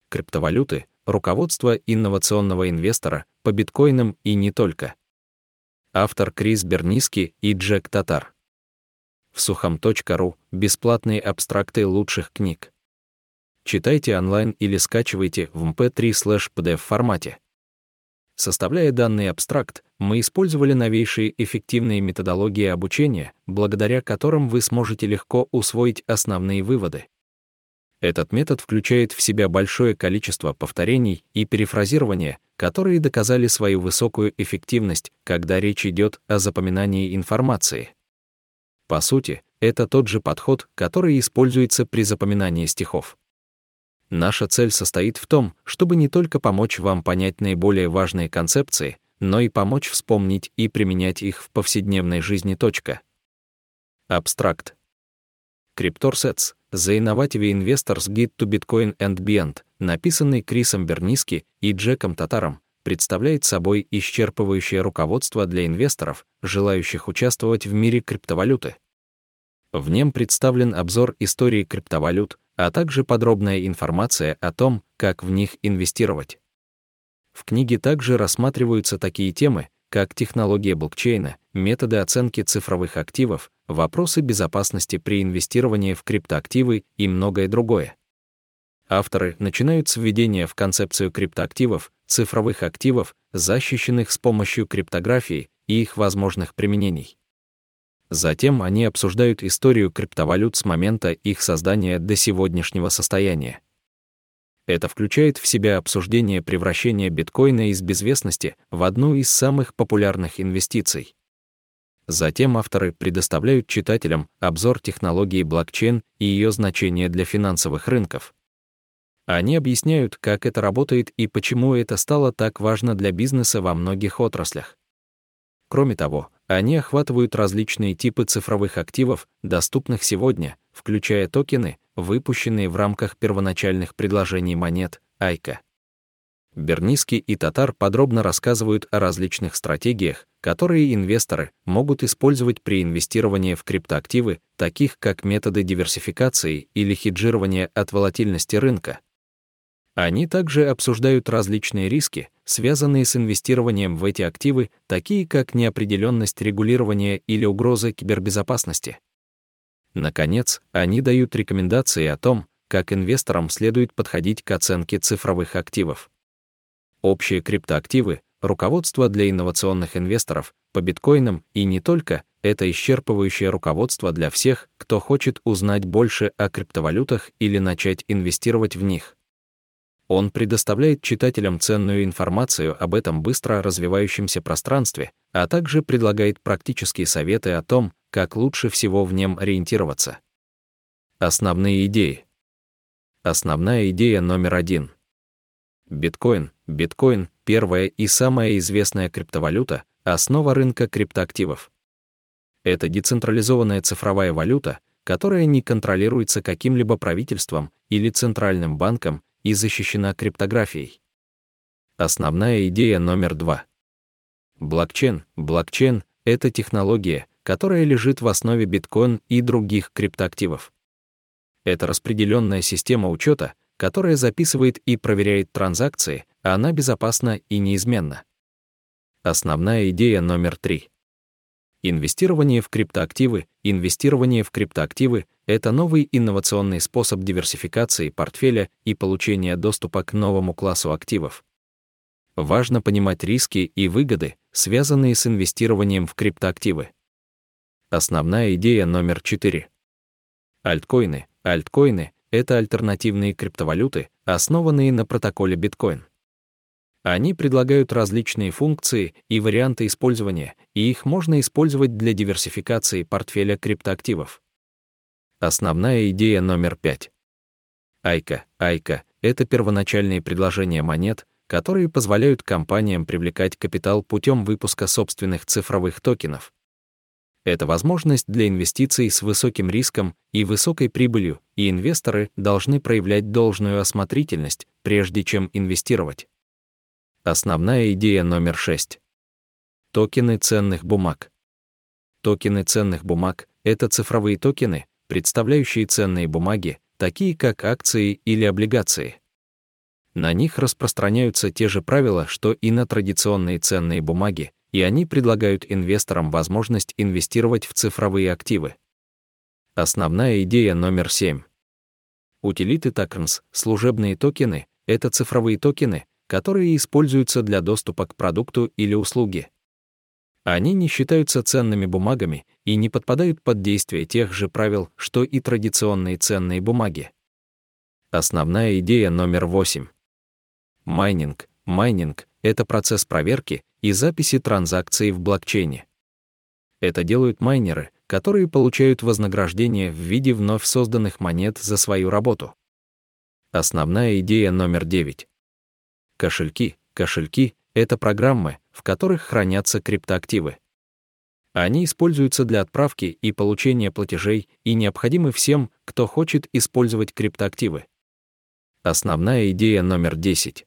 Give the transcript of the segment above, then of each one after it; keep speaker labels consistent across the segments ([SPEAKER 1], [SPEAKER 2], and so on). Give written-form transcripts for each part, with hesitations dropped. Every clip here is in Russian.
[SPEAKER 1] криптовалюты, руководство инновационного инвестора по биткоинам и не только. Автор Крис Берниски и Джек Татар. В сухом.ру бесплатные абстракты лучших книг. Читайте онлайн или скачивайте в mp3/pdf формате. Составляя данный абстракт, мы использовали новейшие эффективные методологии обучения, благодаря которым вы сможете легко усвоить основные выводы. Этот метод включает в себя большое количество повторений и перефразирования, которые доказали свою высокую эффективность, когда речь идет о запоминании информации. По сути, это тот же подход, который используется при запоминании стихов. Наша цель состоит в том, чтобы не только помочь вам понять наиболее важные концепции, но и помочь вспомнить и применять их в повседневной жизни. Абстракт. CryptorSets — The Innovative Investor's Guide to Bitcoin and Beyond, написанный Крисом Берниски и Джеком Татаром, представляет собой исчерпывающее руководство для инвесторов, желающих участвовать в мире криптовалюты. В нем представлен обзор истории криптовалют, а также подробная информация о том, как в них инвестировать. В книге также рассматриваются такие темы, как технология блокчейна, методы оценки цифровых активов, вопросы безопасности при инвестировании в криптоактивы и многое другое. Авторы начинают с введения в концепцию криптоактивов, цифровых активов, защищенных с помощью криптографии и их возможных применений. Затем они обсуждают историю криптовалют с момента их создания до сегодняшнего состояния. Это включает в себя обсуждение превращения биткоина из безвестности в одну из самых популярных инвестиций. Затем авторы предоставляют читателям обзор технологии блокчейн и ее значения для финансовых рынков. Они объясняют, как это работает и почему это стало так важно для бизнеса во многих отраслях. Кроме того, они охватывают различные типы цифровых активов, доступных сегодня, включая токены, выпущенные в рамках первоначальных предложений монет, Айка. Берниски и Татар подробно рассказывают о различных стратегиях, которые инвесторы могут использовать при инвестировании в криптоактивы, таких как методы диверсификации или хеджирования от волатильности рынка. Они также обсуждают различные риски, связанные с инвестированием в эти активы, такие как неопределенность регулирования или угроза кибербезопасности. Наконец, они дают рекомендации о том, как инвесторам следует подходить к оценке цифровых активов. Общие криптоактивы, руководство для инновационных инвесторов, по биткоинам и не только, это исчерпывающее руководство для всех, кто хочет узнать больше о криптовалютах или начать инвестировать в них. Он предоставляет читателям ценную информацию об этом быстро развивающемся пространстве, а также предлагает практические советы о том, как лучше всего в нем ориентироваться. Основные идеи. Основная идея номер 1. Биткоин. Биткоин — первая и самая известная криптовалюта, основа рынка криптоактивов. Это децентрализованная цифровая валюта, которая не контролируется каким-либо правительством или центральным банком и защищена криптографией. Основная идея номер 2. Блокчейн. Блокчейн — это технология, которая лежит в основе биткоин и других криптоактивов. Это распределенная система учета, которая записывает и проверяет транзакции, а она безопасна и неизменна. Основная идея номер 3. Инвестирование в криптоактивы. Инвестирование в криптоактивы — это новый инновационный способ диверсификации портфеля и получения доступа к новому классу активов. Важно понимать риски и выгоды, связанные с инвестированием в криптоактивы. Основная идея номер 4. Альткоины. Альткоины — это альтернативные криптовалюты, основанные на протоколе биткоин. Они предлагают различные функции и варианты использования, и их можно использовать для диверсификации портфеля криптоактивов. Основная идея номер 5. Айка. Айка — это первоначальные предложения монет, которые позволяют компаниям привлекать капитал путем выпуска собственных цифровых токенов. Это возможность для инвестиций с высоким риском и высокой прибылью, и инвесторы должны проявлять должную осмотрительность, прежде чем инвестировать. Основная идея номер 6. Токены ценных бумаг. Токены ценных бумаг — это цифровые токены, представляющие ценные бумаги, такие как акции или облигации. На них распространяются те же правила, что и на традиционные ценные бумаги, и они предлагают инвесторам возможность инвестировать в цифровые активы. Основная идея номер 7. Утилиты токенс, служебные токены — это цифровые токены, которые используются для доступа к продукту или услуге. Они не считаются ценными бумагами и не подпадают под действие тех же правил, что и традиционные ценные бумаги. Основная идея номер 8. Майнинг. Майнинг — это процесс проверки и записи транзакций в блокчейне. Это делают майнеры, которые получают вознаграждение в виде вновь созданных монет за свою работу. Основная идея номер 9. Кошельки. Кошельки — это программы, в которых хранятся криптоактивы. Они используются для отправки и получения платежей и необходимы всем, кто хочет использовать криптоактивы. Основная идея номер 10.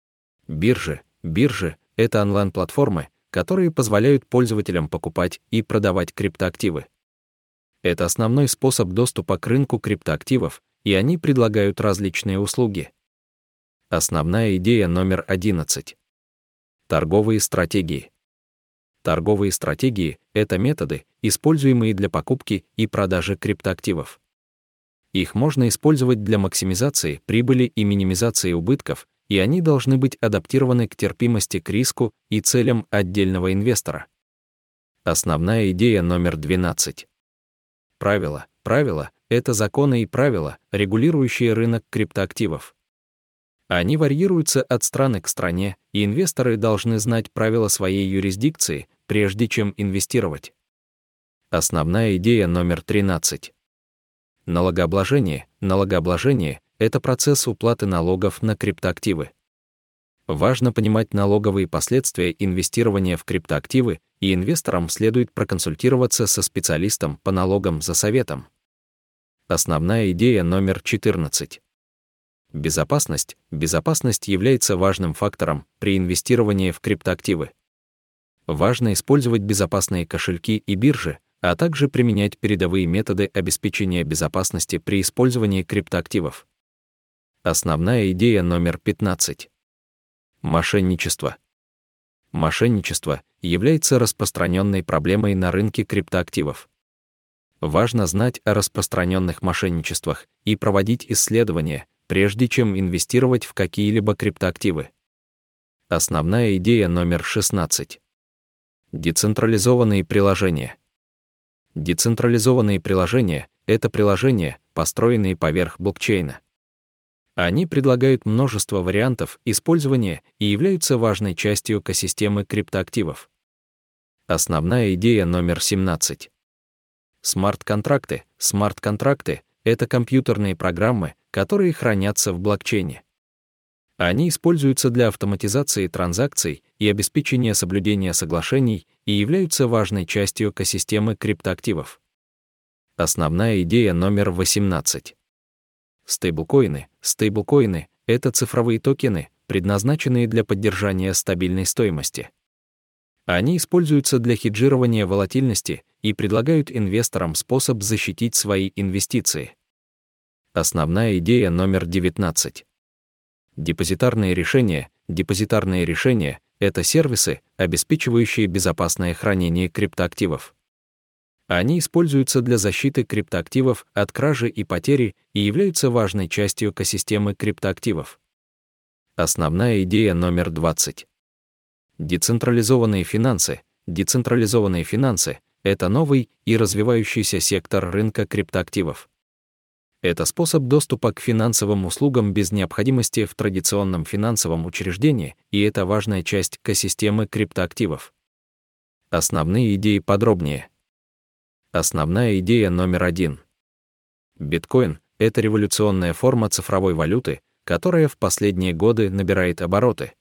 [SPEAKER 1] Биржи. Биржи — это онлайн-платформы, которые позволяют пользователям покупать и продавать криптоактивы. Это основной способ доступа к рынку криптоактивов, и они предлагают различные услуги. Основная идея номер 11. Торговые стратегии. Торговые стратегии — это методы, используемые для покупки и продажи криптоактивов. Их можно использовать для максимизации прибыли и минимизации убытков, и они должны быть адаптированы к терпимости к риску и целям отдельного инвестора. Основная идея номер 12. Правила. Правила — это законы и правила, регулирующие рынок криптоактивов. Они варьируются от страны к стране, и инвесторы должны знать правила своей юрисдикции, прежде чем инвестировать. Основная идея номер 13. Налогообложение. Налогообложение — это процесс уплаты налогов на криптоактивы. Важно понимать налоговые последствия инвестирования в криптоактивы, и инвесторам следует проконсультироваться со специалистом по налогам за советом. Основная идея номер 14. Безопасность. Безопасность является важным фактором при инвестировании в криптоактивы. Важно использовать безопасные кошельки и биржи, а также применять передовые методы обеспечения безопасности при использовании криптоактивов. Основная идея номер 15. Мошенничество. Мошенничество является распространенной проблемой на рынке криптоактивов. Важно знать о распространенных мошенничествах и проводить исследования, прежде чем инвестировать в какие-либо криптоактивы. Основная идея номер 16. Децентрализованные приложения. Децентрализованные приложения — это приложения, построенные поверх блокчейна. Они предлагают множество вариантов использования и являются важной частью экосистемы криптоактивов. Основная идея номер 17. Смарт-контракты. Смарт-контракты — это компьютерные программы, которые хранятся в блокчейне. Они используются для автоматизации транзакций и обеспечения соблюдения соглашений и являются важной частью экосистемы криптоактивов. Основная идея номер 18. Стейблкоины. Стейблкоины — это цифровые токены, предназначенные для поддержания стабильной стоимости. Они используются для хеджирования волатильности и предлагают инвесторам способ защитить свои инвестиции. Основная идея номер 19. Депозитарные решения. Депозитарные решения — это сервисы, обеспечивающие безопасное хранение криптоактивов. Они используются для защиты криптоактивов от кражи и потери и являются важной частью экосистемы криптоактивов. Основная идея номер 20. Децентрализованные финансы. Децентрализованные финансы — это новый и развивающийся сектор рынка криптоактивов. Это способ доступа к финансовым услугам без необходимости в традиционном финансовом учреждении, и это важная часть экосистемы криптоактивов. Основные идеи подробнее. Основная идея номер 1. Биткоин — это революционная форма цифровой валюты, которая в последние годы набирает обороты.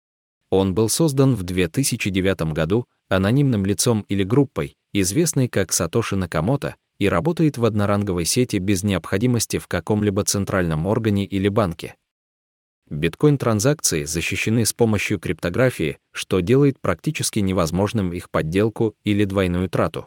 [SPEAKER 1] Он был создан в 2009 году анонимным лицом или группой, известной как Сатоши Накамото, и работает в одноранговой сети без необходимости в каком-либо центральном органе или банке. Биткоин-транзакции защищены с помощью криптографии, что делает практически невозможным их подделку или двойную трату.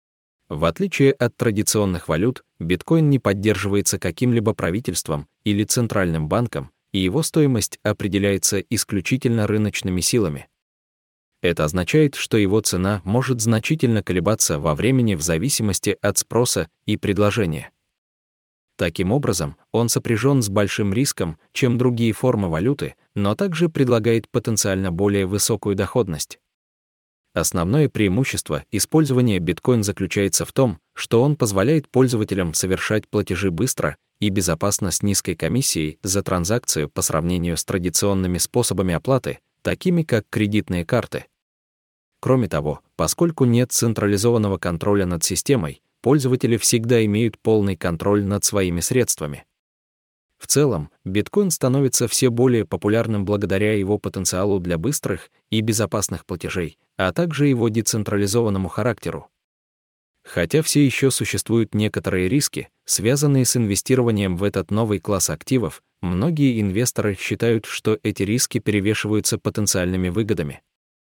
[SPEAKER 1] В отличие от традиционных валют, биткоин не поддерживается каким-либо правительством или центральным банком и его стоимость определяется исключительно рыночными силами. Это означает, что его цена может значительно колебаться во времени в зависимости от спроса и предложения. Таким образом, он сопряжен с большим риском, чем другие формы валюты, но также предлагает потенциально более высокую доходность. Основное преимущество использования биткоин заключается в том, что он позволяет пользователям совершать платежи быстро и безопасно с низкой комиссией за транзакцию по сравнению с традиционными способами оплаты, такими как кредитные карты. Кроме того, поскольку нет централизованного контроля над системой, пользователи всегда имеют полный контроль над своими средствами. В целом, биткоин становится все более популярным благодаря его потенциалу для быстрых и безопасных платежей, а также его децентрализованному характеру. Хотя все еще существуют некоторые риски, связанные с инвестированием в этот новый класс активов, многие инвесторы считают, что эти риски перевешиваются потенциальными выгодами.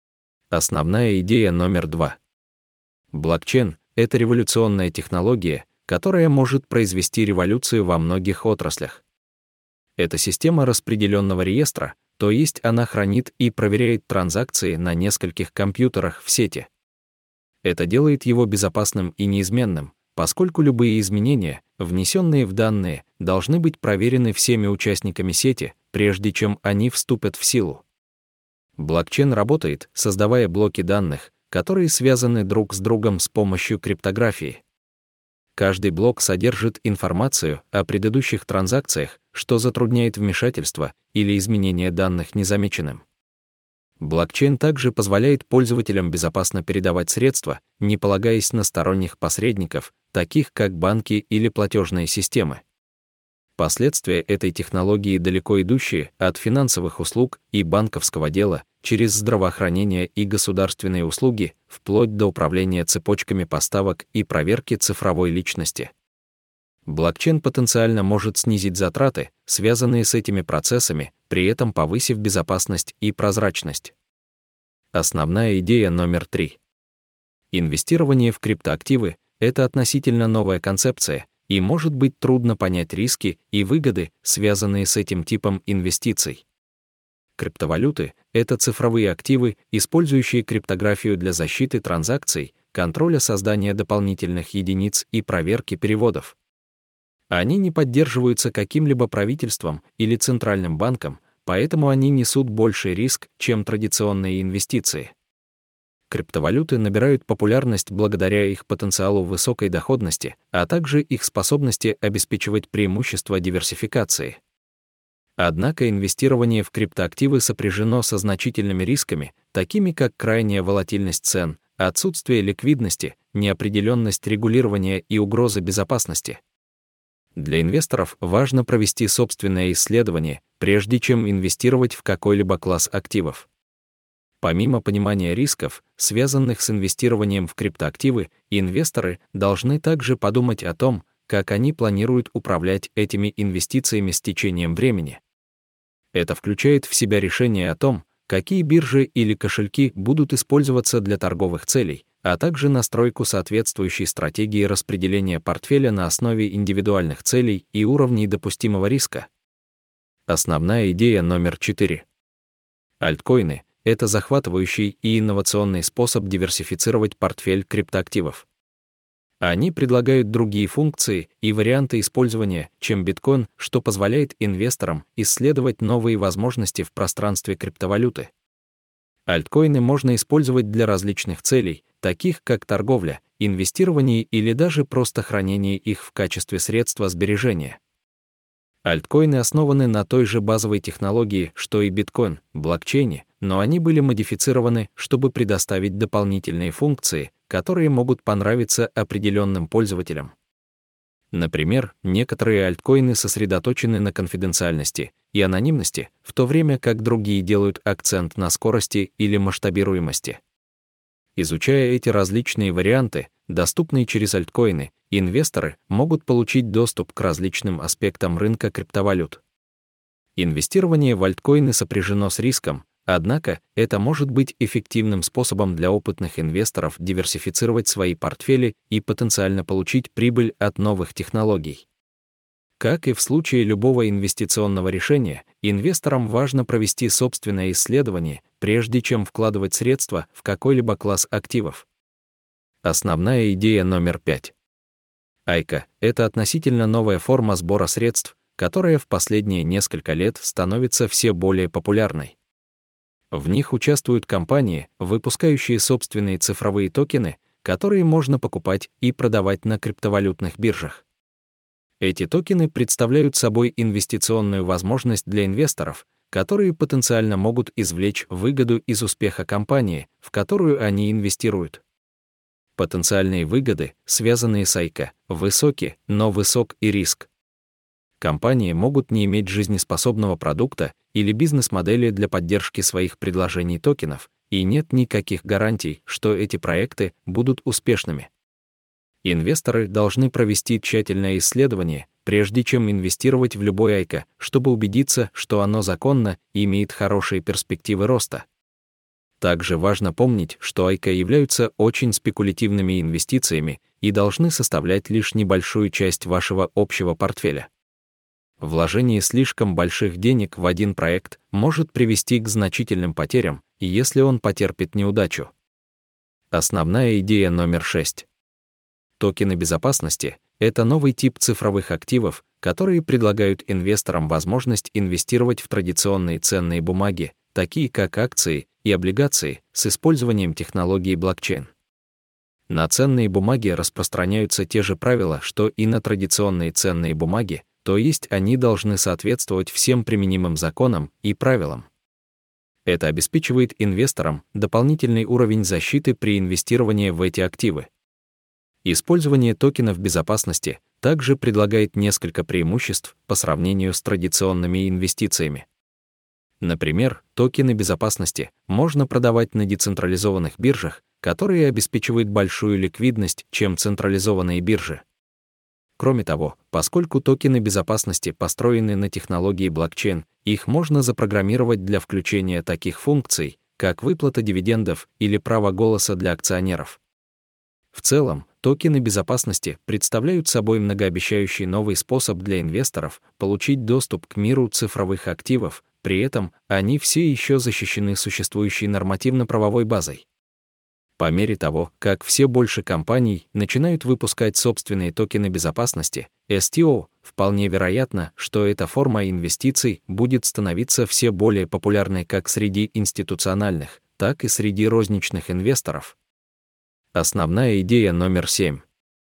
[SPEAKER 1] Основная идея номер 2. Блокчейн — это революционная технология, которая может произвести революцию во многих отраслях. Это система распределенного реестра, то есть она хранит и проверяет транзакции на нескольких компьютерах в сети. Это делает его безопасным и неизменным, поскольку любые изменения, внесенные в данные, должны быть проверены всеми участниками сети, прежде чем они вступят в силу. Блокчейн работает, создавая блоки данных, которые связаны друг с другом с помощью криптографии. Каждый блок содержит информацию о предыдущих транзакциях, что затрудняет вмешательство или изменение данных незамеченным. Блокчейн также позволяет пользователям безопасно передавать средства, не полагаясь на сторонних посредников, таких как банки или платежные системы. Последствия этой технологии далеко идущие от финансовых услуг и банковского дела через здравоохранение и государственные услуги, вплоть до управления цепочками поставок и проверки цифровой личности. Блокчейн потенциально может снизить затраты, связанные с этими процессами, при этом повысив безопасность и прозрачность. Основная идея номер 3. Инвестирование в криптоактивы — это относительно новая концепция, и может быть трудно понять риски и выгоды, связанные с этим типом инвестиций. Криптовалюты — это цифровые активы, использующие криптографию для защиты транзакций, контроля создания дополнительных единиц и проверки переводов. Они не поддерживаются каким-либо правительством или центральным банком, поэтому они несут больший риск, чем традиционные инвестиции. Криптовалюты набирают популярность благодаря их потенциалу высокой доходности, а также их способности обеспечивать преимущества диверсификации. Однако инвестирование в криптоактивы сопряжено со значительными рисками, такими как крайняя волатильность цен, отсутствие ликвидности, неопределенность регулирования и угроза безопасности. Для инвесторов важно провести собственное исследование, прежде чем инвестировать в какой-либо класс активов. Помимо понимания рисков, связанных с инвестированием в криптоактивы, инвесторы должны также подумать о том, как они планируют управлять этими инвестициями с течением времени. Это включает в себя решение о том, какие биржи или кошельки будут использоваться для торговых целей, а также настройку соответствующей стратегии распределения портфеля на основе индивидуальных целей и уровней допустимого риска. Основная идея номер 4. Альткоины — это захватывающий и инновационный способ диверсифицировать портфель криптоактивов. Они предлагают другие функции и варианты использования, чем биткоин, что позволяет инвесторам исследовать новые возможности в пространстве криптовалюты. Альткоины можно использовать для различных целей, таких как торговля, инвестирование или даже просто хранение их в качестве средства сбережения. Альткоины основаны на той же базовой технологии, что и биткоин, блокчейне, но они были модифицированы, чтобы предоставить дополнительные функции, которые могут понравиться определенным пользователям. Например, некоторые альткоины сосредоточены на конфиденциальности и анонимности, в то время как другие делают акцент на скорости или масштабируемости. Изучая эти различные варианты, доступные через альткоины, инвесторы могут получить доступ к различным аспектам рынка криптовалют. Инвестирование в альткоины сопряжено с риском, однако это может быть эффективным способом для опытных инвесторов диверсифицировать свои портфели и потенциально получить прибыль от новых технологий. Как и в случае любого инвестиционного решения, инвесторам важно провести собственное исследование, прежде чем вкладывать средства в какой-либо класс активов. Основная идея номер 5. Айка — это относительно новая форма сбора средств, которая в последние несколько лет становится все более популярной. В них участвуют компании, выпускающие собственные цифровые токены, которые можно покупать и продавать на криптовалютных биржах. Эти токены представляют собой инвестиционную возможность для инвесторов, которые потенциально могут извлечь выгоду из успеха компании, в которую они инвестируют. Потенциальные выгоды, связанные с Айка, высоки, но высок и риск. Компании могут не иметь жизнеспособного продукта или бизнес-модели для поддержки своих предложений токенов, и нет никаких гарантий, что эти проекты будут успешными. Инвесторы должны провести тщательное исследование, прежде чем инвестировать в любой Айка, чтобы убедиться, что оно законно и имеет хорошие перспективы роста. Также важно помнить, что Айка являются очень спекулятивными инвестициями и должны составлять лишь небольшую часть вашего общего портфеля. Вложение слишком больших денег в один проект может привести к значительным потерям, если он потерпит неудачу. Основная идея номер 6. Токены безопасности — это новый тип цифровых активов, которые предлагают инвесторам возможность инвестировать в традиционные ценные бумаги, такие как акции и облигации, с использованием технологии блокчейн. На ценные бумаги распространяются те же правила, что и на традиционные ценные бумаги, то есть они должны соответствовать всем применимым законам и правилам. Это обеспечивает инвесторам дополнительный уровень защиты при инвестировании в эти активы. Использование токенов безопасности также предлагает несколько преимуществ по сравнению с традиционными инвестициями. Например, токены безопасности можно продавать на децентрализованных биржах, которые обеспечивают большую ликвидность, чем централизованные биржи. Кроме того, поскольку токены безопасности построены на технологии блокчейн, их можно запрограммировать для включения таких функций, как выплата дивидендов или право голоса для акционеров. В целом, токены безопасности представляют собой многообещающий новый способ для инвесторов получить доступ к миру цифровых активов, при этом они все еще защищены существующей нормативно-правовой базой. По мере того, как все больше компаний начинают выпускать собственные токены безопасности, STO, вполне вероятно, что эта форма инвестиций будет становиться все более популярной как среди институциональных, так и среди розничных инвесторов. Основная идея номер 7.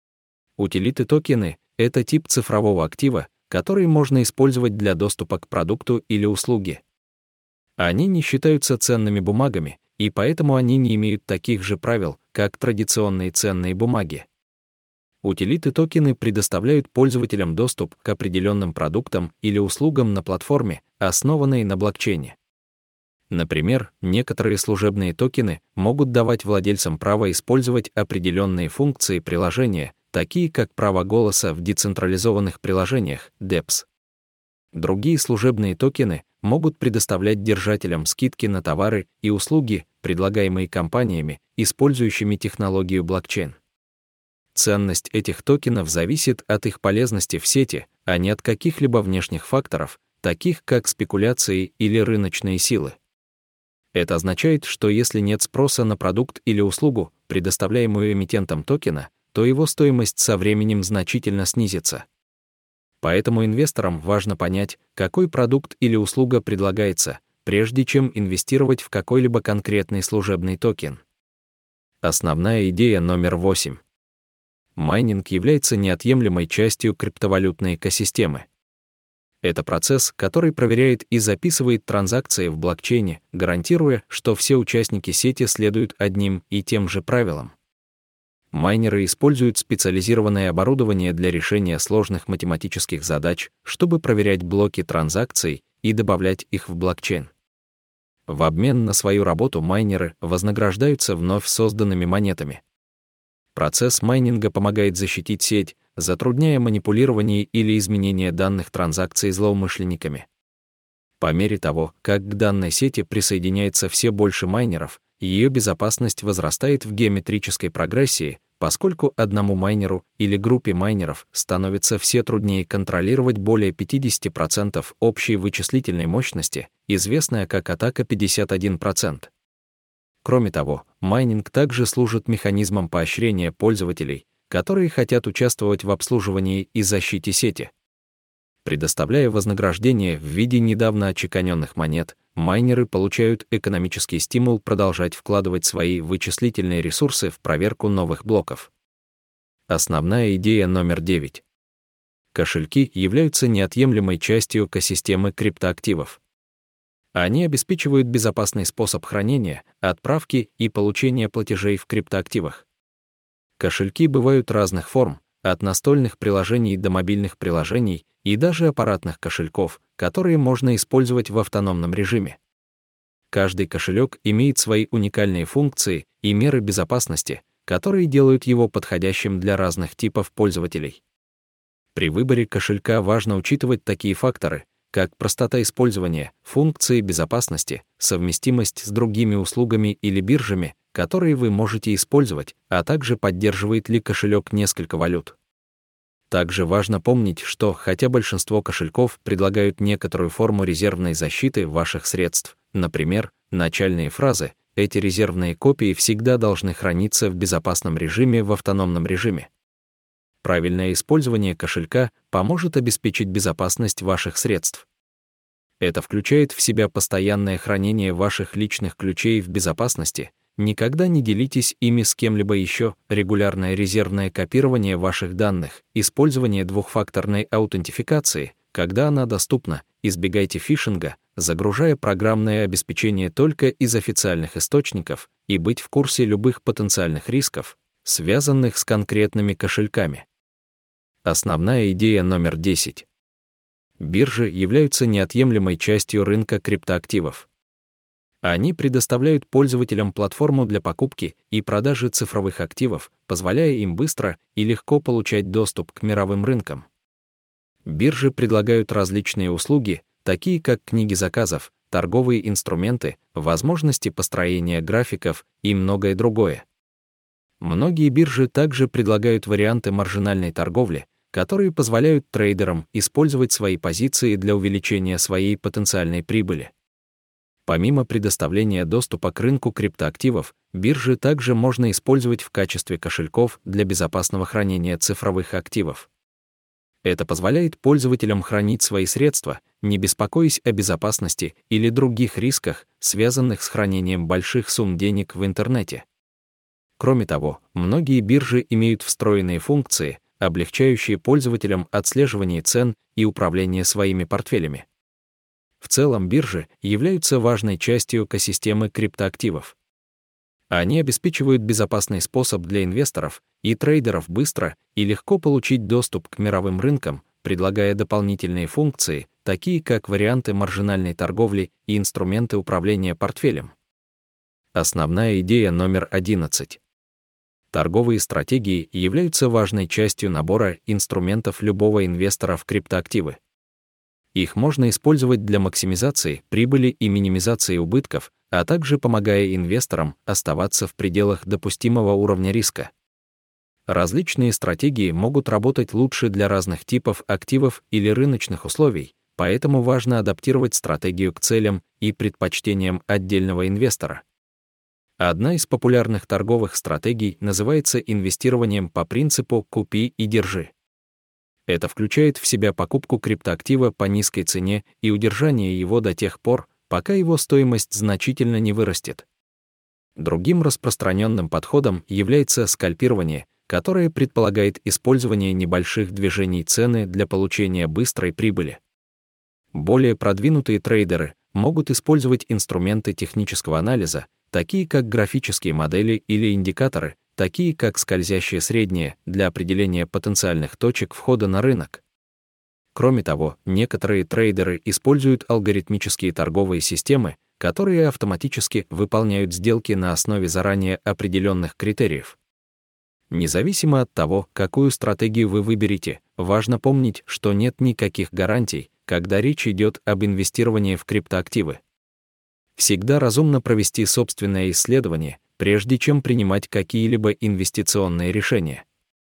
[SPEAKER 1] Утилиты-токены — это тип цифрового актива, который можно использовать для доступа к продукту или услуге. Они не считаются ценными бумагами, и поэтому они не имеют таких же правил, как традиционные ценные бумаги. Утилиты-токены предоставляют пользователям доступ к определенным продуктам или услугам на платформе, основанной на блокчейне. Например, некоторые служебные токены могут давать владельцам право использовать определенные функции приложения, такие как право голоса в децентрализованных приложениях, DEPs. Другие служебные токены могут предоставлять держателям скидки на товары и услуги, предлагаемые компаниями, использующими технологию блокчейн. Ценность этих токенов зависит от их полезности в сети, а не от каких-либо внешних факторов, таких как спекуляции или рыночные силы. Это означает, что если нет спроса на продукт или услугу, предоставляемую эмитентом токена, то его стоимость со временем значительно снизится. Поэтому инвесторам важно понять, какой продукт или услуга предлагается, прежде чем инвестировать в какой-либо конкретный служебный токен. Основная идея номер 8. Майнинг является неотъемлемой частью криптовалютной экосистемы. Это процесс, который проверяет и записывает транзакции в блокчейне, гарантируя, что все участники сети следуют одним и тем же правилам. Майнеры используют специализированное оборудование для решения сложных математических задач, чтобы проверять блоки транзакций и добавлять их в блокчейн. В обмен на свою работу майнеры вознаграждаются вновь созданными монетами. Процесс майнинга помогает защитить сеть, затрудняя манипулирование или изменение данных транзакций злоумышленниками. По мере того, как к данной сети присоединяется все больше майнеров, ее безопасность возрастает в геометрической прогрессии, поскольку одному майнеру или группе майнеров становится все труднее контролировать более 50% общей вычислительной мощности, известная как атака 51%. Кроме того, майнинг также служит механизмом поощрения пользователей, которые хотят участвовать в обслуживании и защите сети. Предоставляя вознаграждение в виде недавно отчеканенных монет, майнеры получают экономический стимул продолжать вкладывать свои вычислительные ресурсы в проверку новых блоков. Основная идея номер 9. Кошельки являются неотъемлемой частью экосистемы криптоактивов. Они обеспечивают безопасный способ хранения, отправки и получения платежей в криптоактивах. Кошельки бывают разных форм, от настольных приложений до мобильных приложений и даже аппаратных кошельков, которые можно использовать в автономном режиме. Каждый кошелек имеет свои уникальные функции и меры безопасности, которые делают его подходящим для разных типов пользователей. При выборе кошелька важно учитывать такие факторы, как простота использования, функции безопасности, совместимость с другими услугами или биржами, которые вы можете использовать, а также поддерживает ли кошелек несколько валют. Также важно помнить, что хотя большинство кошельков предлагают некоторую форму резервной защиты ваших средств, например, начальные фразы, эти резервные копии всегда должны храниться в безопасном режиме в автономном режиме. Правильное использование кошелька поможет обеспечить безопасность ваших средств. Это включает в себя постоянное хранение ваших личных ключей в безопасности, никогда не делитесь ими с кем-либо еще, регулярное резервное копирование ваших данных, использование двухфакторной аутентификации, когда она доступна, избегайте фишинга, загружая программное обеспечение только из официальных источников, и быть в курсе любых потенциальных рисков, связанных с конкретными кошельками. Основная идея номер 10. Биржи являются неотъемлемой частью рынка криптоактивов. Они предоставляют пользователям платформу для покупки и продажи цифровых активов, позволяя им быстро и легко получать доступ к мировым рынкам. Биржи предлагают различные услуги, такие как книги заказов, торговые инструменты, возможности построения графиков и многое другое. Многие биржи также предлагают варианты маржинальной торговли, которые позволяют трейдерам использовать свои позиции для увеличения своей потенциальной прибыли. Помимо предоставления доступа к рынку криптоактивов, биржи также можно использовать в качестве кошельков для безопасного хранения цифровых активов. Это позволяет пользователям хранить свои средства, не беспокоясь о безопасности или других рисках, связанных с хранением больших сумм денег в интернете. Кроме того, многие биржи имеют встроенные функции, облегчающие пользователям отслеживание цен и управление своими портфелями. В целом биржи являются важной частью экосистемы криптоактивов. Они обеспечивают безопасный способ для инвесторов и трейдеров быстро и легко получить доступ к мировым рынкам, предлагая дополнительные функции, такие как варианты маржинальной торговли и инструменты управления портфелем. Основная идея номер 11. Торговые стратегии являются важной частью набора инструментов любого инвестора в криптоактивы. Их можно использовать для максимизации прибыли и минимизации убытков, а также помогая инвесторам оставаться в пределах допустимого уровня риска. Различные стратегии могут работать лучше для разных типов активов или рыночных условий, поэтому важно адаптировать стратегию к целям и предпочтениям отдельного инвестора. Одна из популярных торговых стратегий называется инвестированием по принципу «купи и держи». Это включает в себя покупку криптоактива по низкой цене и удержание его до тех пор, пока его стоимость значительно не вырастет. Другим распространенным подходом является скальпирование, которое предполагает использование небольших движений цены для получения быстрой прибыли. Более продвинутые трейдеры могут использовать инструменты технического анализа, такие как графические модели или индикаторы, такие как скользящее среднее, для определения потенциальных точек входа на рынок. Кроме того, некоторые трейдеры используют алгоритмические торговые системы, которые автоматически выполняют сделки на основе заранее определенных критериев. Независимо от того, какую стратегию вы выберете, важно помнить, что нет никаких гарантий, когда речь идет об инвестировании в криптоактивы. Всегда разумно провести собственное исследование, прежде чем принимать какие-либо инвестиционные решения.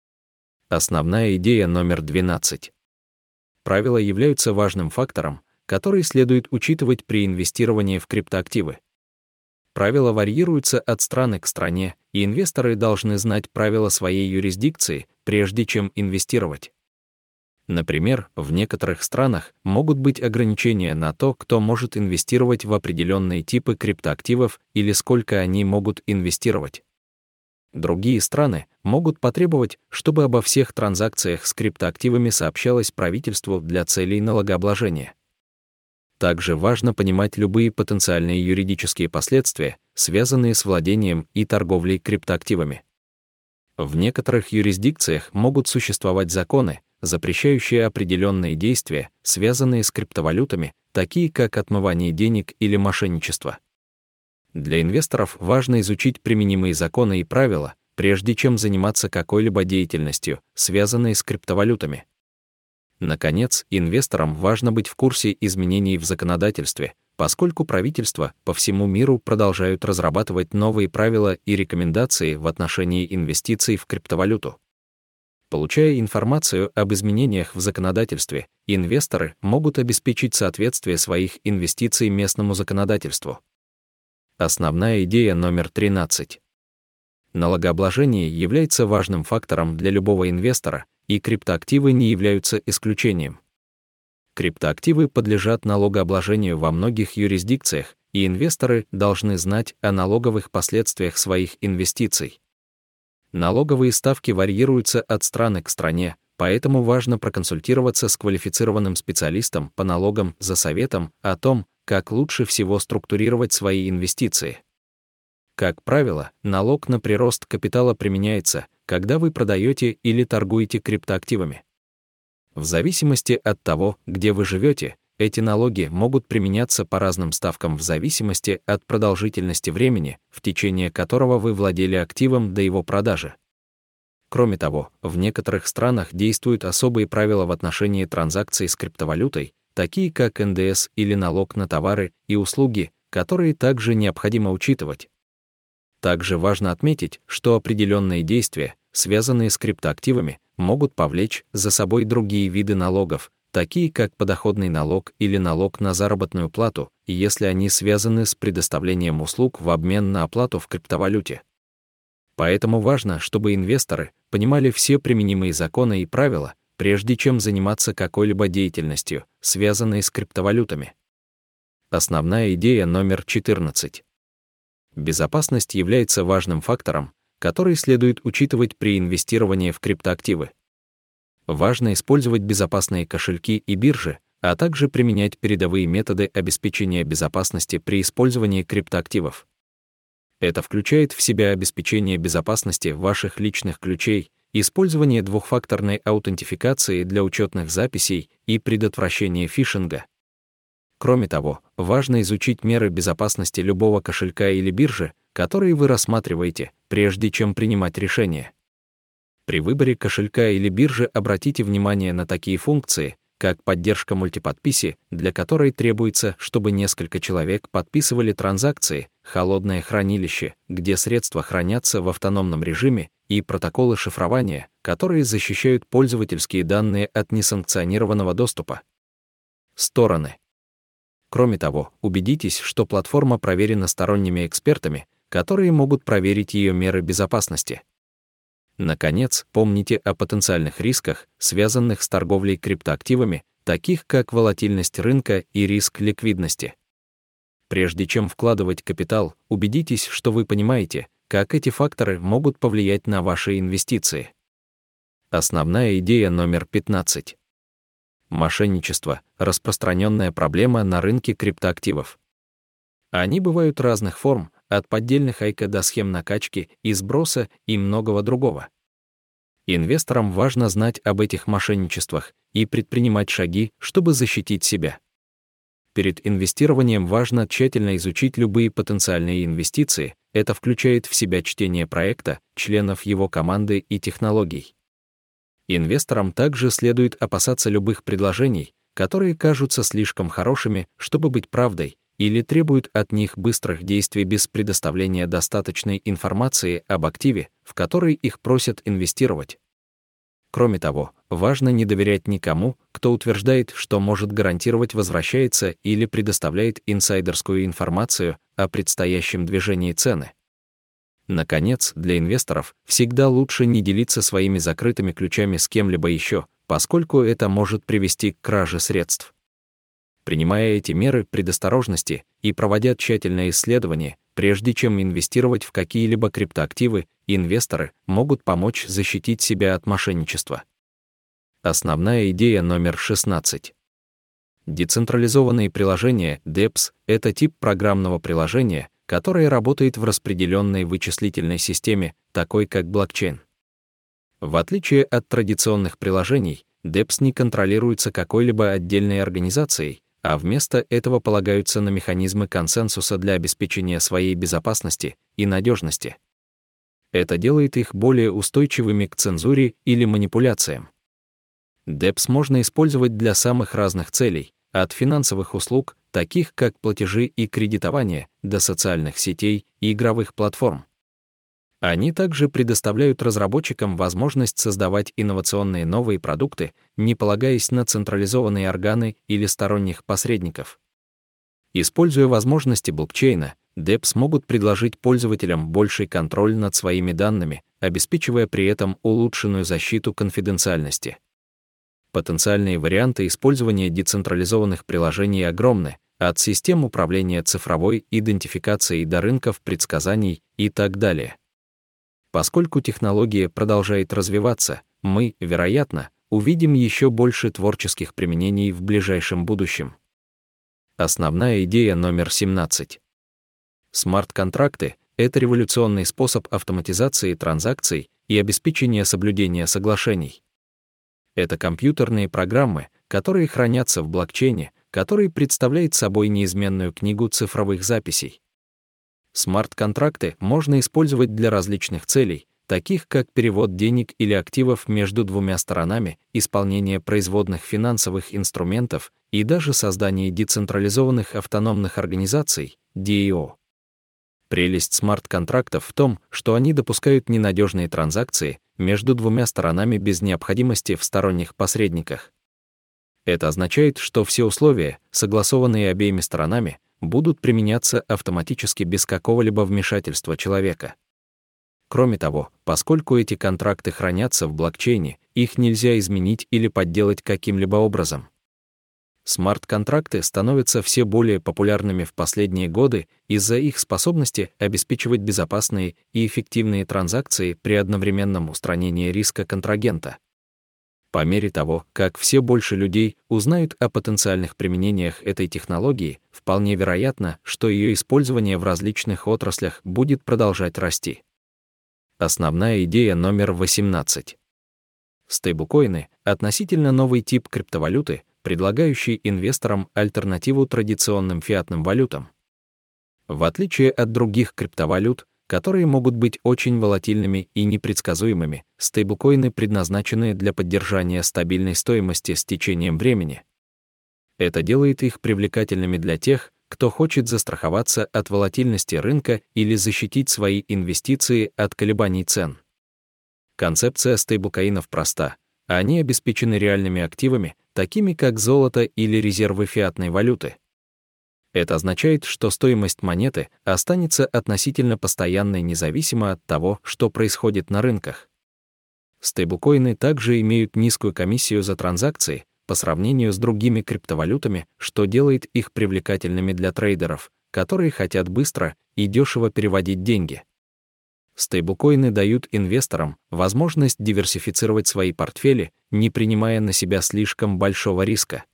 [SPEAKER 1] Основная идея номер 12. Правила являются важным фактором, который следует учитывать при инвестировании в криптоактивы. Правила варьируются от страны к стране, и инвесторы должны знать правила своей юрисдикции, прежде чем инвестировать. Например, в некоторых странах могут быть ограничения на то, кто может инвестировать в определенные типы криптоактивов или сколько они могут инвестировать. Другие страны могут потребовать, чтобы обо всех транзакциях с криптоактивами сообщалось правительству для целей налогообложения. Также важно понимать любые потенциальные юридические последствия, связанные с владением и торговлей криптоактивами. В некоторых юрисдикциях могут существовать законы, запрещающие определенные действия, связанные с криптовалютами, такие как отмывание денег или мошенничество. Для инвесторов важно изучить применимые законы и правила, прежде чем заниматься какой-либо деятельностью, связанной с криптовалютами. Наконец, инвесторам важно быть в курсе изменений в законодательстве, поскольку правительства по всему миру продолжают разрабатывать новые правила и рекомендации в отношении инвестиций в криптовалюту. Получая информацию об изменениях в законодательстве, инвесторы могут обеспечить соответствие своих инвестиций местному законодательству. Основная идея номер 13. Налогообложение является важным фактором для любого инвестора, и криптоактивы не являются исключением. Криптоактивы подлежат налогообложению во многих юрисдикциях, и инвесторы должны знать о налоговых последствиях своих инвестиций. Налоговые ставки варьируются от страны к стране, поэтому важно проконсультироваться с квалифицированным специалистом по налогам за советом о том, как лучше всего структурировать свои инвестиции. Как правило, налог на прирост капитала применяется, когда вы продаете или торгуете криптоактивами. В зависимости от того, где вы живете, эти налоги могут применяться по разным ставкам в зависимости от продолжительности времени, в течение которого вы владели активом до его продажи. Кроме того, в некоторых странах действуют особые правила в отношении транзакций с криптовалютой, такие как НДС или налог на товары и услуги, которые также необходимо учитывать. Также важно отметить, что определенные действия, связанные с криптоактивами, могут повлечь за собой другие виды налогов, такие как подоходный налог или налог на заработную плату, если они связаны с предоставлением услуг в обмен на оплату в криптовалюте. Поэтому важно, чтобы инвесторы понимали все применимые законы и правила, прежде чем заниматься какой-либо деятельностью, связанной с криптовалютами. Основная идея номер 14. Безопасность является важным фактором, который следует учитывать при инвестировании в криптоактивы. Важно использовать безопасные кошельки и биржи, а также применять передовые методы обеспечения безопасности при использовании криптоактивов. Это включает в себя обеспечение безопасности ваших личных ключей, использование двухфакторной аутентификации для учетных записей и предотвращение фишинга. Кроме того, важно изучить меры безопасности любого кошелька или биржи, которые вы рассматриваете, прежде чем принимать решение. При выборе кошелька или биржи обратите внимание на такие функции, как поддержка мультиподписи, для которой требуется, чтобы несколько человек подписывали транзакции, холодное хранилище, где средства хранятся в автономном режиме, и протоколы шифрования, которые защищают пользовательские данные от несанкционированного доступа. Стороны. Кроме того, убедитесь, что платформа проверена сторонними экспертами, которые могут проверить ее меры безопасности. Наконец, помните о потенциальных рисках, связанных с торговлей криптоактивами, таких как волатильность рынка и риск ликвидности. Прежде чем вкладывать капитал, убедитесь, что вы понимаете, как эти факторы могут повлиять на ваши инвестиции. Основная идея номер 15. Мошенничество – распространенная проблема на рынке криптоактивов. Они бывают разных форм, от поддельных айка до схем накачки и сброса и многого другого. Инвесторам важно знать об этих мошенничествах и предпринимать шаги, чтобы защитить себя. Перед инвестированием важно тщательно изучить любые потенциальные инвестиции, это включает в себя чтение проекта, членов его команды и технологий. Инвесторам также следует опасаться любых предложений, которые кажутся слишком хорошими, чтобы быть правдой, или требуют от них быстрых действий без предоставления достаточной информации об активе, в который их просят инвестировать. Кроме того, важно не доверять никому, кто утверждает, что может гарантировать возвращается или предоставляет инсайдерскую информацию о предстоящем движении цены. Наконец, для инвесторов всегда лучше не делиться своими закрытыми ключами с кем-либо еще, поскольку это может привести к краже средств. Принимая эти меры предосторожности и проводя тщательное исследование, прежде чем инвестировать в какие-либо криптоактивы, инвесторы могут помочь защитить себя от мошенничества. Основная идея номер 16. Децентрализованные приложения DEPS — это тип программного приложения, которое работает в распределенной вычислительной системе, такой как блокчейн. В отличие от традиционных приложений, DEPS не контролируется какой-либо отдельной организацией, а вместо этого полагаются на механизмы консенсуса для обеспечения своей безопасности и надежности. Это делает их более устойчивыми к цензуре или манипуляциям. DEPS можно использовать для самых разных целей, от финансовых услуг, таких как платежи и кредитование, до социальных сетей и игровых платформ. Они также предоставляют разработчикам возможность создавать инновационные новые продукты, не полагаясь на централизованные органы или сторонних посредников. Используя возможности блокчейна, DEPS могут предложить пользователям больший контроль над своими данными, обеспечивая при этом улучшенную защиту конфиденциальности. Потенциальные варианты использования децентрализованных приложений огромны, от систем управления цифровой идентификацией до рынков предсказаний и так далее. Поскольку технология продолжает развиваться, мы, вероятно, увидим еще больше творческих применений в ближайшем будущем. Основная идея номер 17. Смарт-контракты — это революционный способ автоматизации транзакций и обеспечения соблюдения соглашений. Это компьютерные программы, которые хранятся в блокчейне, который представляет собой неизменную книгу цифровых записей. Смарт-контракты можно использовать для различных целей, таких как перевод денег или активов между двумя сторонами, исполнение производных финансовых инструментов и даже создание децентрализованных автономных организаций, DAO. Прелесть смарт-контрактов в том, что они допускают ненадежные транзакции между двумя сторонами без необходимости в сторонних посредниках. Это означает, что все условия, согласованные обеими сторонами, будут применяться автоматически без какого-либо вмешательства человека. Кроме того, поскольку эти контракты хранятся в блокчейне, их нельзя изменить или подделать каким-либо образом. Смарт-контракты становятся все более популярными в последние годы из-за их способности обеспечивать безопасные и эффективные транзакции при одновременном устранении риска контрагента. По мере того, как все больше людей узнают о потенциальных применениях этой технологии, вполне вероятно, что ее использование в различных отраслях будет продолжать расти. Основная идея номер 18. Стейблкоины — относительно новый тип криптовалюты, предлагающий инвесторам альтернативу традиционным фиатным валютам. В отличие от других криптовалют, которые могут быть очень волатильными и непредсказуемыми, стейблкоины предназначены для поддержания стабильной стоимости с течением времени. Это делает их привлекательными для тех, кто хочет застраховаться от волатильности рынка или защитить свои инвестиции от колебаний цен. Концепция стейблкоинов проста. Они обеспечены реальными активами, такими как золото или резервы фиатной валюты. Это означает, что стоимость монеты останется относительно постоянной независимо от того, что происходит на рынках. Стейблкоины также имеют низкую комиссию за транзакции по сравнению с другими криптовалютами, что делает их привлекательными для трейдеров, которые хотят быстро и дешево переводить деньги. Стейблкоины дают инвесторам возможность диверсифицировать свои портфели, не принимая на себя слишком большого риска.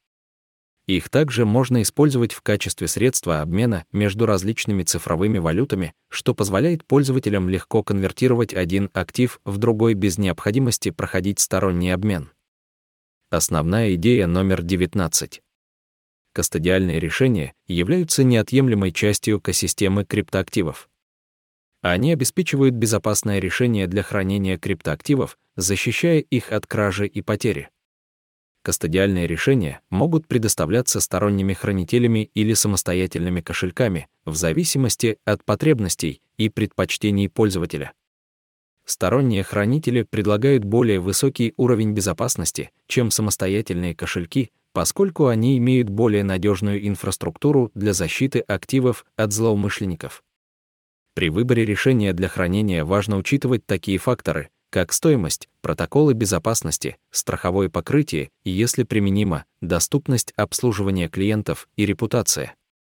[SPEAKER 1] Их также можно использовать в качестве средства обмена между различными цифровыми валютами, что позволяет пользователям легко конвертировать один актив в другой без необходимости проходить сторонний обмен. Основная идея номер 19. Кастодиальные решения являются неотъемлемой частью экосистемы криптоактивов. Они обеспечивают безопасное решение для хранения криптоактивов, защищая их от кражи и потери. Кастодиальные решения могут предоставляться сторонними хранителями или самостоятельными кошельками в зависимости от потребностей и предпочтений пользователя. Сторонние хранители предлагают более высокий уровень безопасности, чем самостоятельные кошельки, поскольку они имеют более надежную инфраструктуру для защиты активов от злоумышленников. При выборе решения для хранения важно учитывать такие факторы, как стоимость, протоколы безопасности, страховое покрытие и, если применимо, доступность обслуживания клиентов и репутация.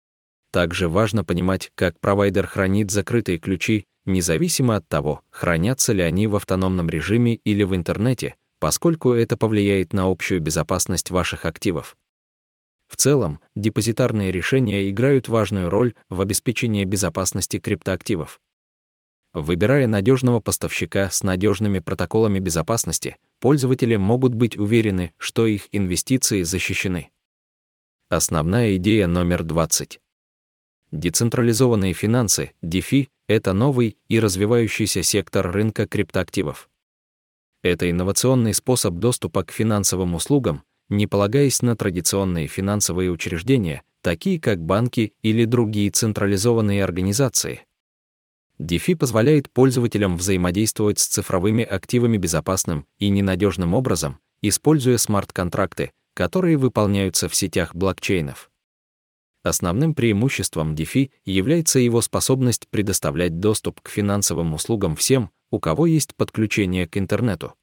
[SPEAKER 1] Также важно понимать, как провайдер хранит закрытые ключи, независимо от того, хранятся ли они в автономном режиме или в интернете, поскольку это повлияет на общую безопасность ваших активов. В целом, депозитарные решения играют важную роль в обеспечении безопасности криптоактивов. Выбирая надежного поставщика с надежными протоколами безопасности, пользователи могут быть уверены, что их инвестиции защищены. Основная идея номер 20. Децентрализованные финансы, DeFi, это новый и развивающийся сектор рынка криптоактивов. Это инновационный способ доступа к финансовым услугам, не полагаясь на традиционные финансовые учреждения, такие как банки или другие централизованные организации. DeFi позволяет пользователям взаимодействовать с цифровыми активами безопасным и ненадежным образом, используя смарт-контракты, которые выполняются в сетях блокчейнов. Основным преимуществом DeFi является его способность предоставлять доступ к финансовым услугам всем, у кого есть подключение к интернету.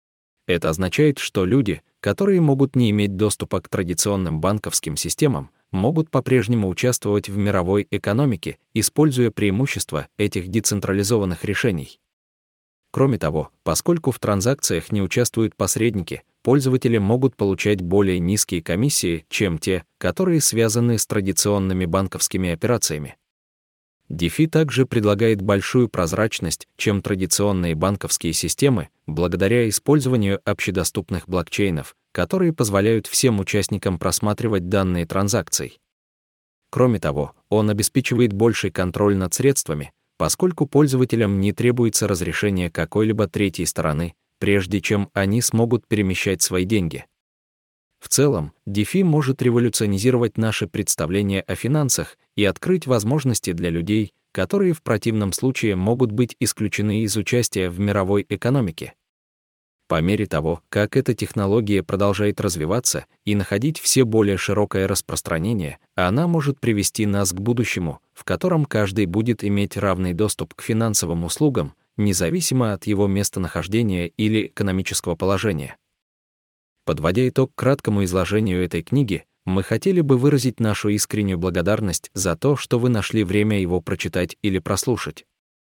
[SPEAKER 1] Это означает, что люди, которые могут не иметь доступа к традиционным банковским системам, могут по-прежнему участвовать в мировой экономике, используя преимущества этих децентрализованных решений. Кроме того, поскольку в транзакциях не участвуют посредники, пользователи могут получать более низкие комиссии, чем те, которые связаны с традиционными банковскими операциями. DeFi также предлагает большую прозрачность, чем традиционные банковские системы, благодаря использованию общедоступных блокчейнов, которые позволяют всем участникам просматривать данные транзакций. Кроме того, он обеспечивает больший контроль над средствами, поскольку пользователям не требуется разрешение какой-либо третьей стороны, прежде чем они смогут перемещать свои деньги. В целом, DeFi может революционизировать наше представление о финансах и открыть возможности для людей, которые в противном случае могут быть исключены из участия в мировой экономике. По мере того, как эта технология продолжает развиваться и находить все более широкое распространение, она может привести нас к будущему, в котором каждый будет иметь равный доступ к финансовым услугам, независимо от его местонахождения или экономического положения. Подводя итог краткому изложению этой книги, мы хотели бы выразить нашу искреннюю благодарность за то, что вы нашли время его прочитать или прослушать.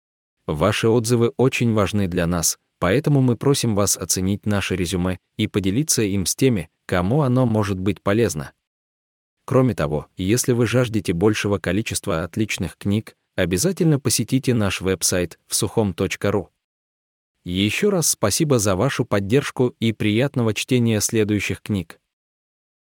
[SPEAKER 1] Ваши отзывы очень важны для нас, поэтому мы просим вас оценить наше резюме и поделиться им с теми, кому оно может быть полезно. Кроме того, если вы жаждете большего количества отличных книг, обязательно посетите наш веб-сайт vsukhom.ru. Еще раз спасибо за вашу поддержку и приятного чтения следующих книг.